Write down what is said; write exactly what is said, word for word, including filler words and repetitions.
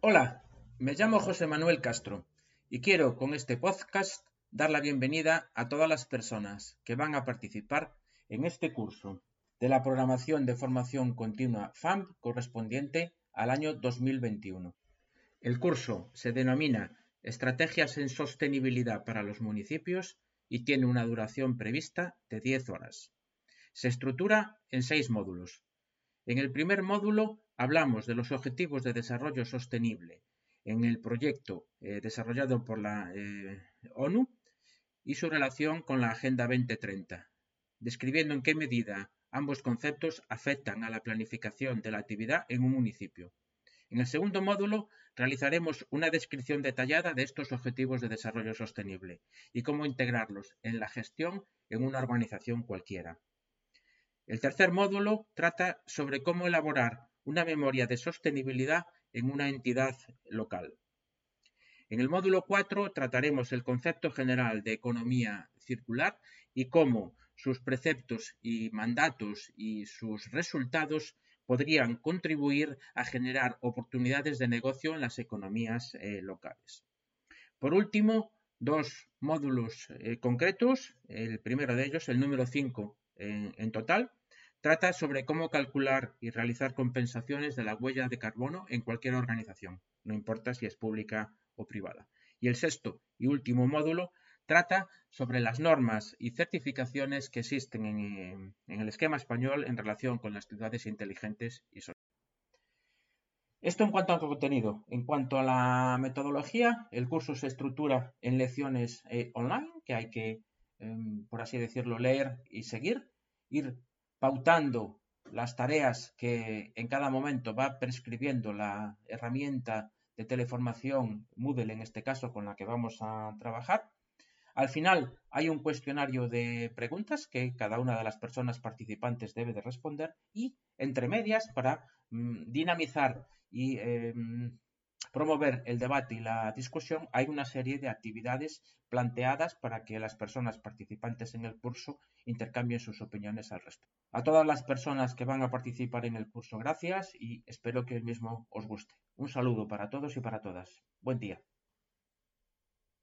Hola, me llamo José Manuel Castro y quiero con este podcast dar la bienvenida a todas las personas que van a participar en este curso de la programación de formación continua F A M correspondiente al año dos mil veintiuno. El curso se denomina Estrategias en Sostenibilidad para los Municipios y tiene una duración prevista de diez horas. Se estructura en seis módulos. En el primer módulo hablamos de los Objetivos de Desarrollo Sostenible en el proyecto eh, desarrollado por la eh, ONU y su relación con la Agenda veinte treinta, describiendo en qué medida ambos conceptos afectan a la planificación de la actividad en un municipio. En el segundo módulo realizaremos una descripción detallada de estos Objetivos de Desarrollo Sostenible y cómo integrarlos en la gestión en una organización cualquiera. El tercer módulo trata sobre cómo elaborar una memoria de sostenibilidad en una entidad local. En el módulo cuatro trataremos el concepto general de economía circular y cómo sus preceptos y mandatos y sus resultados podrían contribuir a generar oportunidades de negocio en las economías eh, locales. Por último, dos módulos eh, concretos. El primero de ellos, el número cinco en, en total, trata sobre cómo calcular y realizar compensaciones de la huella de carbono en cualquier organización, no importa si es pública o privada. Y el sexto y último módulo trata sobre las normas y certificaciones que existen en, en el esquema español en relación con las ciudades inteligentes y sostenibles. Esto en cuanto al contenido. En cuanto a la metodología, el curso se estructura en lecciones eh, online que hay que, eh, por así decirlo, leer y seguir, ir pautando las tareas que en cada momento va prescribiendo la herramienta de teleformación Moodle, en este caso, con la que vamos a trabajar. Al final hay un cuestionario de preguntas que cada una de las personas participantes debe de responder y entre medias para mmm, dinamizar y eh, promover el debate y la discusión hay una serie de actividades planteadas para que las personas participantes en el curso intercambien sus opiniones al respecto. A todas las personas que van a participar en el curso, gracias y espero que el mismo os guste. Un saludo para todos y para todas. Buen día.